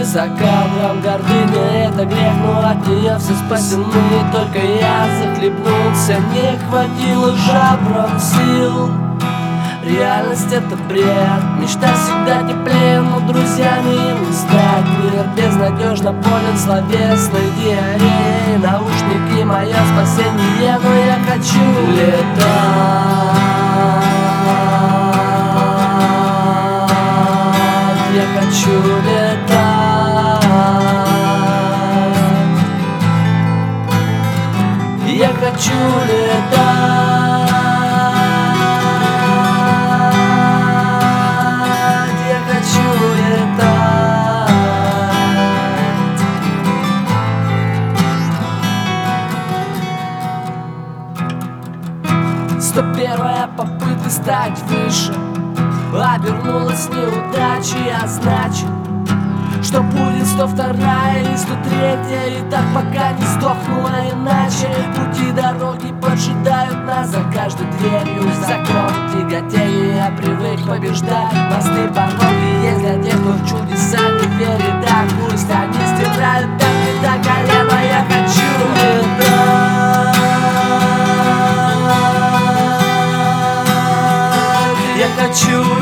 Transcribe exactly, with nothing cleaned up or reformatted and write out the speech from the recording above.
за кадром гордыня — это грех, но от нее все спасены. Только я захлебнулся, не хватило жабрам сил. Реальность — это бред, мечта всегда теплее, но друзьями им не стать. Мир безнадежно болен словесной диареей. Наушники — мое спасение, но я хочу летать. Я хочу летать. Я хочу летать. Сто первая попытка стать выше обернулась неудачей, а значит, что будет сто вторая и сто третья. И так пока не сдохнула иначе. Пути дороги поджидают нас за каждой дверью. Закон тяготея, я привык побеждать. Мосты пороги есть для тех, кто в чудеса не верит. Да пусть они стирают так и до колена. Я хочу летать. Я хочу